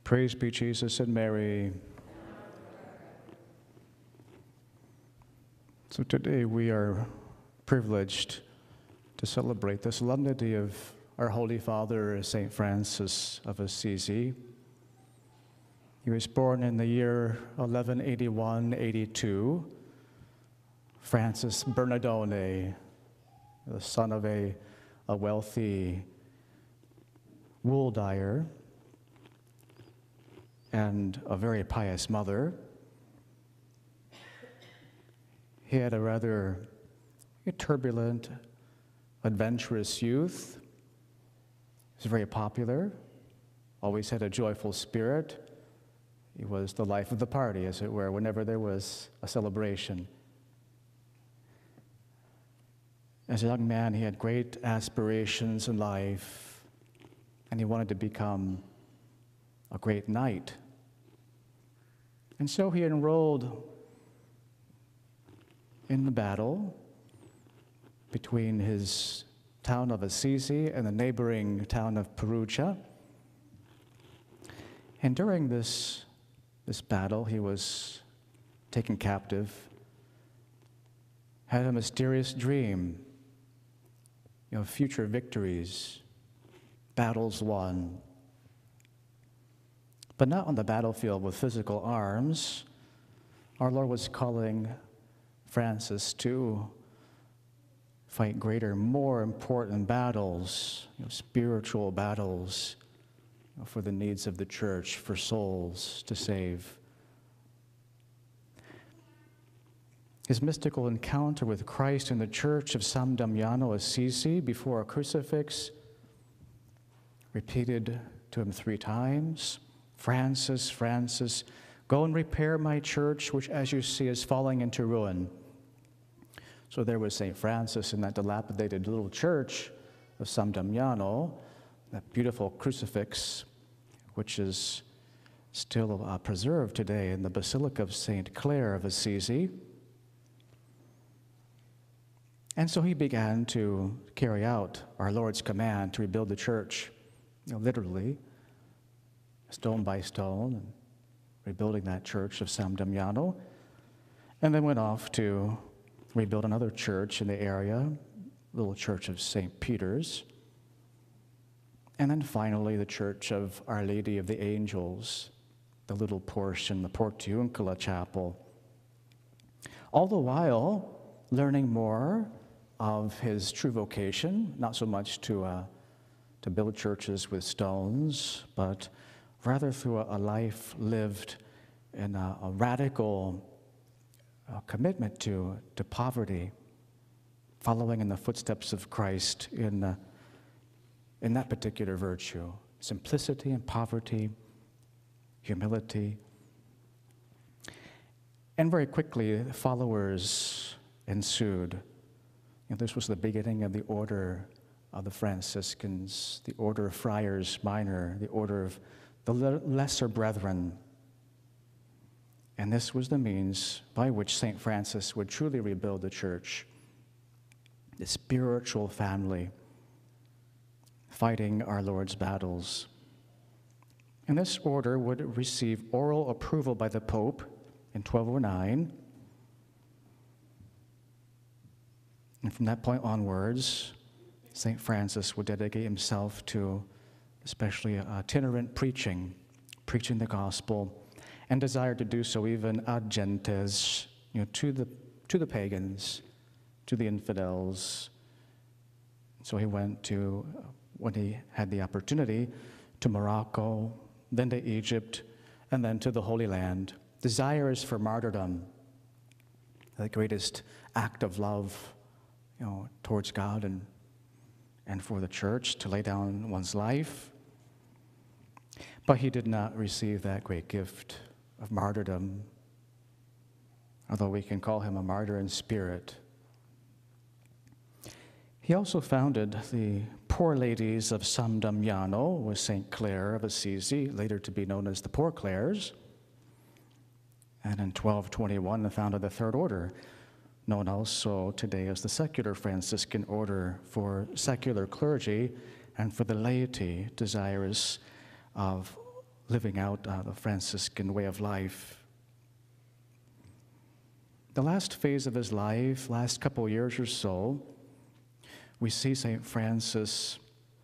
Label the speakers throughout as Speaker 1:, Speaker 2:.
Speaker 1: Praise be Jesus and Mary. So today we are privileged to celebrate the solemnity of our Holy Father, St. Francis of Assisi. He was born in the year 1181-82, Francis Bernardone, the son of a wealthy wool dyer and a very pious mother. He had a rather turbulent, adventurous youth. He was very popular, always had a joyful spirit. He was the life of the party, as it were, whenever there was a celebration. As a young man, he had great aspirations in life, and he wanted to become a great knight. And so he enrolled in the battle between his town of Assisi and the neighboring town of Perugia. And during this battle, he was taken captive, had a mysterious dream, future victories, battles won. But not on the battlefield with physical arms. Our Lord was calling Francis to fight greater, more important battles, spiritual battles, for the needs of the church, for souls to save. His mystical encounter with Christ in the church of San Damiano Assisi before a crucifix repeated to him 3 times, "Francis, Francis, go and repair my church, which as you see is falling into ruin." So there was St. Francis in that dilapidated little church of San Damiano, that beautiful crucifix, which is still preserved today in the Basilica of St. Clare of Assisi. And so he began to carry out our Lord's command to rebuild the church, literally, stone by stone, and rebuilding that church of San Damiano, and then went off to rebuild another church in the area, little church of St. Peter's, and then finally the church of Our Lady of the Angels, the little portion, the Portiuncula Chapel. All the while learning more of his true vocation, not so much to build churches with stones, but rather through a life lived in a radical commitment to poverty, following in the footsteps of Christ in that particular virtue, simplicity and poverty, humility. And very quickly, followers ensued. This was the beginning of the order of the Franciscans, the order of Friars Minor, the order of the Lesser Brethren. And this was the means by which St. Francis would truly rebuild the church, the spiritual family, fighting our Lord's battles. And this order would receive oral approval by the Pope in 1209. And from that point onwards, St. Francis would dedicate himself to especially itinerant preaching the gospel, and desired to do so even ad gentes, to the pagans, to the infidels. So he went to, when he had the opportunity, to Morocco, then to Egypt, and then to the Holy Land, desirous for martyrdom, the greatest act of love, towards God and for the church, to lay down one's life. But he did not receive that great gift of martyrdom, although we can call him a martyr in spirit. He also founded the Poor Ladies of San Damiano with St. Clare of Assisi, later to be known as the Poor Clares. And in 1221, founded the Third Order, known also today as the Secular Franciscan Order, for secular clergy and for the laity desirous of living out the Franciscan way of life. The last phase of his life, last couple of years or so, we see St. Francis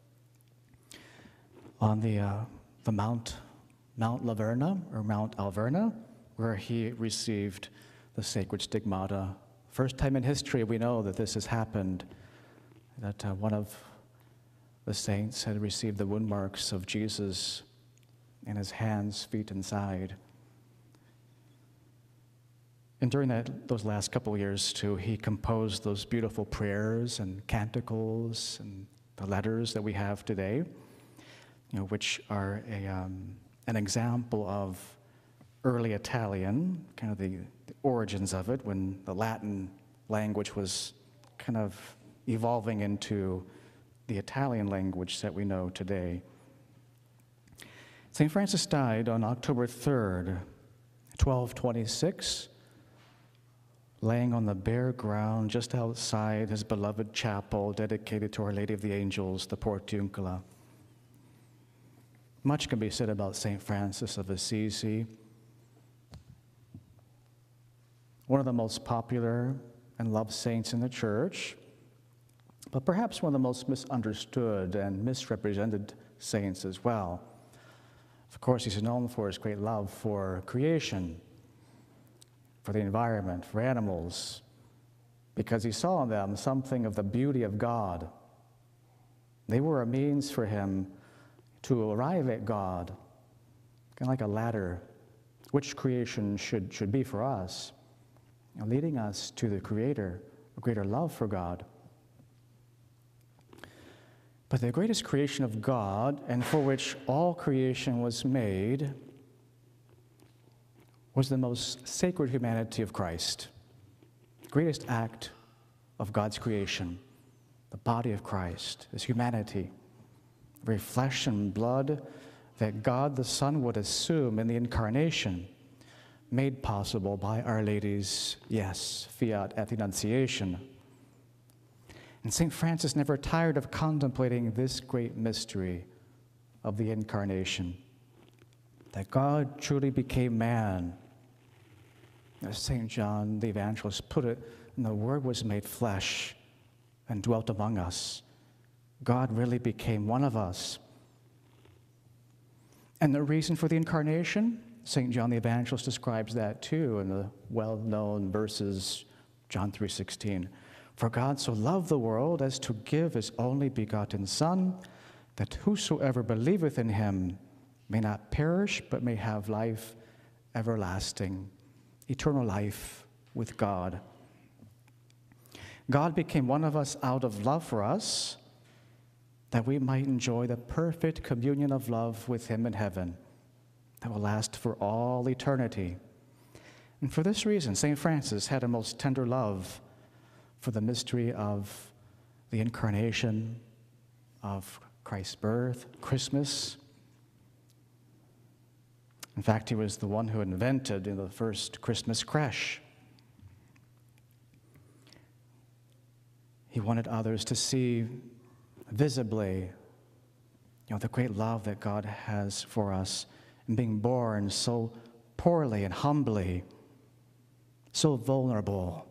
Speaker 1: on the Mount Laverna, or Mount Alverna, where he received the sacred stigmata. First time in history we know that this has happened, that one of the saints had received the wound marks of Jesus in his hands, feet, and side. And during those last couple of years, too, he composed those beautiful prayers and canticles and the letters that we have today, which are an example of early Italian, kind of the origins of it, when the Latin language was kind of evolving into the Italian language that we know today. St. Francis died on October 3rd, 1226, laying on the bare ground just outside his beloved chapel dedicated to Our Lady of the Angels, the Portiuncula. Much can be said about St. Francis of Assisi. One of the most popular and loved saints in the Church, but perhaps one of the most misunderstood and misrepresented saints as well. Of course, he's known for his great love for creation, for the environment, for animals, because he saw in them something of the beauty of God. They were a means for him to arrive at God, kind of like a ladder, which creation should be for us, leading us to the Creator, a greater love for God. But the greatest creation of God, and for which all creation was made, was the most sacred humanity of Christ. The greatest act of God's creation, the body of Christ, his humanity, very flesh and blood that God the Son would assume in the incarnation, made possible by Our Lady's, yes, fiat et Annunciation. And St. Francis never tired of contemplating this great mystery of the incarnation, that God truly became man. As St. John the Evangelist put it, and the Word was made flesh and dwelt among us. God really became one of us. And the reason for the incarnation, St. John the Evangelist describes that too in the well-known verses, John 3:16. For God so loved the world as to give his only begotten Son, that whosoever believeth in him may not perish, but may have life everlasting, eternal life with God. God became one of us out of love for us, that we might enjoy the perfect communion of love with him in heaven that will last for all eternity. And for this reason, St. Francis had a most tender love for the mystery of the incarnation, of Christ's birth, Christmas. In fact, he was the one who invented the first Christmas creche. He wanted others to see visibly, the great love that God has for us in being born so poorly and humbly, so vulnerable.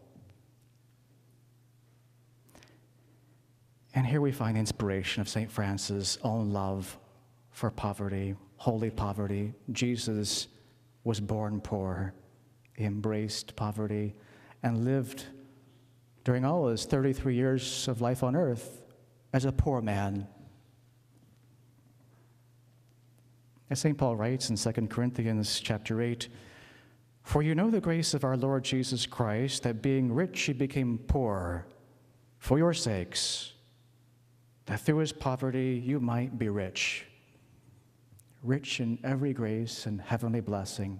Speaker 1: And here we find inspiration of St. Francis' own love for poverty, holy poverty. Jesus was born poor. He embraced poverty and lived during all his 33 years of life on earth as a poor man. As St. Paul writes in 2 Corinthians chapter 8, "For you know the grace of our Lord Jesus Christ, that being rich he became poor for your sakes, that through his poverty you might be rich, rich in every grace and heavenly blessing."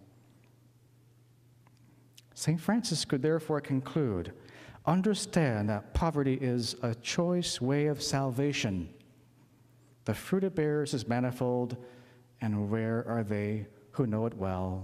Speaker 1: St. Francis could therefore conclude, understand that poverty is a choice way of salvation. The fruit it bears is manifold, and rare are they who know it well.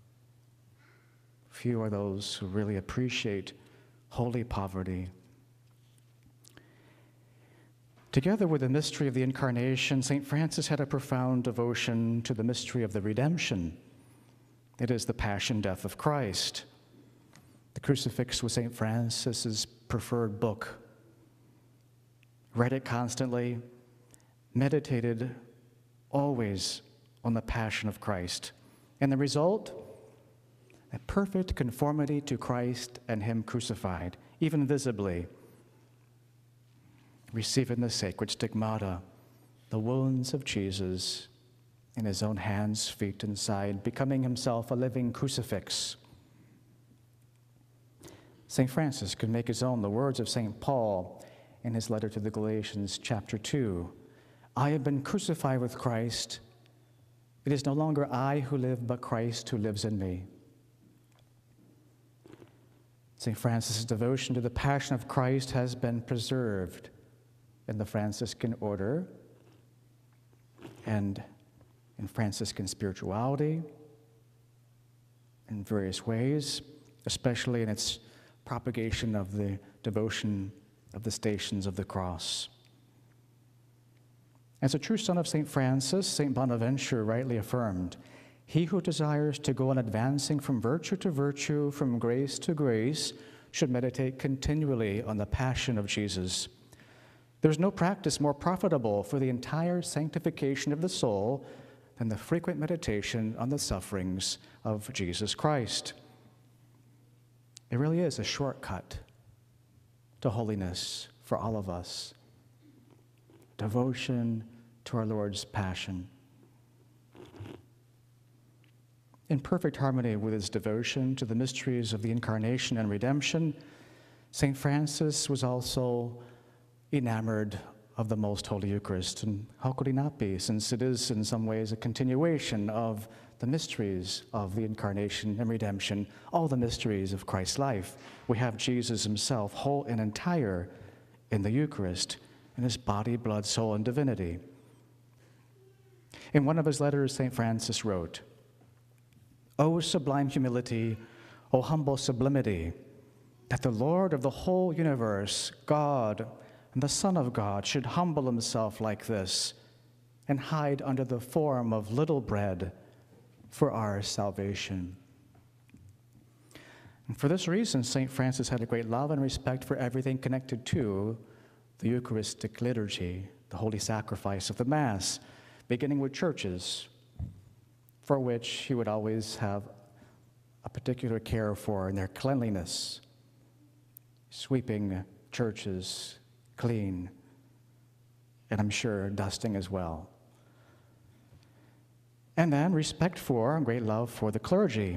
Speaker 1: Few are those who really appreciate holy poverty. Together with the mystery of the Incarnation, St. Francis had a profound devotion to the mystery of the redemption. It is the passion death of Christ. The Crucifix was St. Francis's preferred book. Read it constantly, meditated always on the passion of Christ. And the result? A perfect conformity to Christ and Him crucified, even visibly. Receiving the sacred stigmata, the wounds of Jesus in His own hands, feet, and side, becoming Himself a living crucifix. St. Francis could make his own the words of St. Paul in his letter to the Galatians, chapter 2. I have been crucified with Christ. It is no longer I who live, but Christ who lives in me. St. Francis' devotion to the passion of Christ has been preserved in the Franciscan order and in Franciscan spirituality in various ways, especially in its propagation of the devotion of the Stations of the Cross. As a true son of St. Francis, St. Bonaventure rightly affirmed, he who desires to go on advancing from virtue to virtue, from grace to grace, should meditate continually on the passion of Jesus. There's no practice more profitable for the entire sanctification of the soul than the frequent meditation on the sufferings of Jesus Christ. It really is a shortcut to holiness for all of us. Devotion to our Lord's passion. In perfect harmony with his devotion to the mysteries of the Incarnation and redemption, St. Francis was also enamored of the Most Holy Eucharist. And how could he not be, since it is in some ways a continuation of the mysteries of the Incarnation and redemption, all the mysteries of Christ's life. We have Jesus himself, whole and entire, in the Eucharist, in his body, blood, soul, and divinity. In one of his letters, St. Francis wrote, O sublime humility, O humble sublimity, that the Lord of the whole universe, God, and the Son of God should humble himself like this and hide under the form of little bread for our salvation. And for this reason, St. Francis had a great love and respect for everything connected to the Eucharistic liturgy, the holy sacrifice of the Mass, beginning with churches, for which he would always have a particular care for in their cleanliness, sweeping churches clean, and I'm sure dusting as well. And then respect for and great love for the clergy.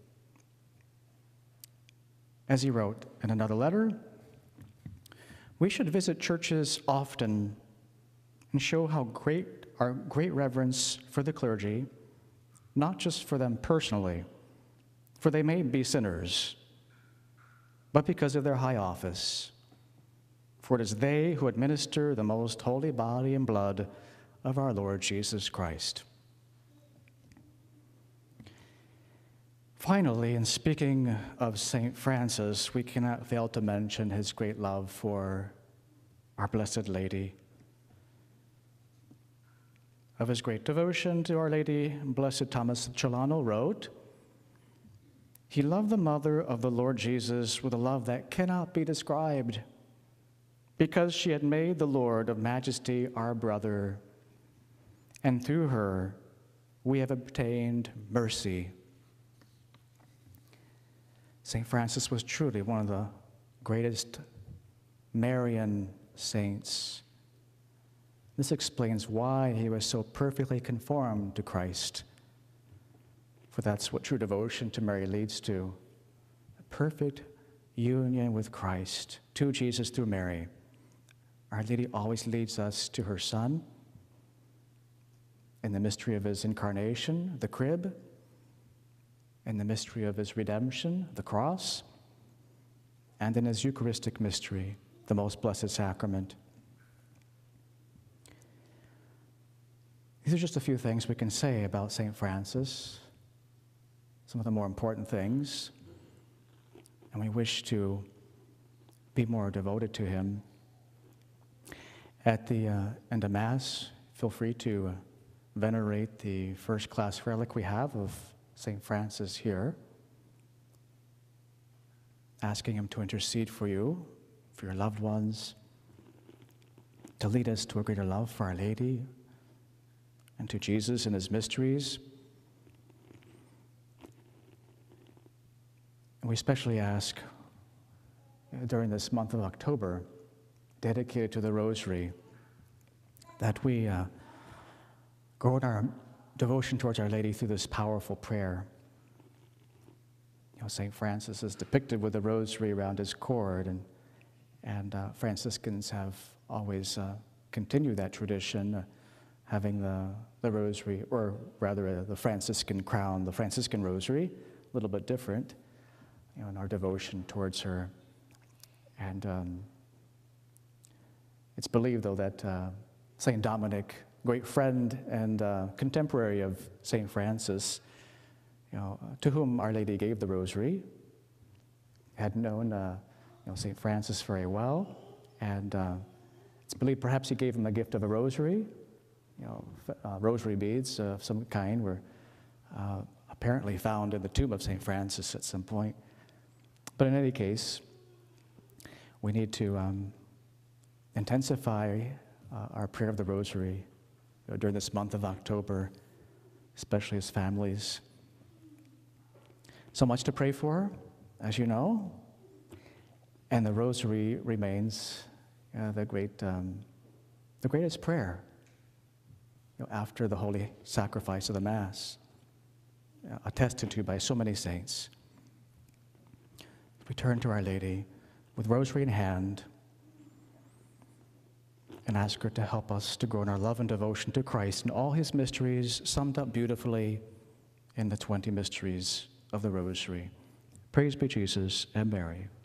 Speaker 1: As he wrote in another letter, we should visit churches often and show how great our great reverence for the clergy, not just for them personally, for they may be sinners, but because of their high office. For it is they who administer the most holy body and blood of our Lord Jesus Christ. Finally, in speaking of St. Francis, we cannot fail to mention his great love for our Blessed Lady. Of his great devotion to Our Lady, Blessed Thomas of Celano wrote, he loved the mother of the Lord Jesus with a love that cannot be described, because she had made the Lord of Majesty our brother, and through her we have obtained mercy. St. Francis was truly one of the greatest Marian saints. This explains why he was so perfectly conformed to Christ. For that's what true devotion to Mary leads to, a perfect union with Christ, to Jesus through Mary. Our Lady always leads us to her Son in the mystery of his incarnation, the crib, in the mystery of his redemption, the cross, and in his Eucharistic mystery, the most blessed sacrament. These are just a few things we can say about St. Francis, some of the more important things, and we wish to be more devoted to him. At the end of Mass, feel free to venerate the first-class relic we have of St. Francis here, asking him to intercede for you, for your loved ones, to lead us to a greater love for Our Lady and to Jesus and his mysteries. And we especially ask during this month of October, dedicated to the Rosary, that we grow in our devotion towards Our Lady through this powerful prayer. You know, St. Francis is depicted with the Rosary around his cord, and Franciscans have always continued that tradition, having the Rosary, or rather the Franciscan crown, the Franciscan Rosary, a little bit different, you know, in our devotion towards her. And it's believed, though, that St. Dominic, great friend and contemporary of St. Francis, you know, to whom Our Lady gave the Rosary, had known St. Francis very well, and it's believed perhaps he gave him the gift of a rosary. You know, rosary beads of some kind were apparently found in the tomb of St. Francis at some point. But in any case, we need to intensify our prayer of the Rosary during this month of October, especially as families. So much to pray for, as you know, and the Rosary remains the greatest prayer, you know, after the holy sacrifice of the Mass, attested to by so many saints. We turn to Our Lady with Rosary in hand and ask her to help us to grow in our love and devotion to Christ and all his mysteries, summed up beautifully in the 20 mysteries of the Rosary. Praise be Jesus and Mary.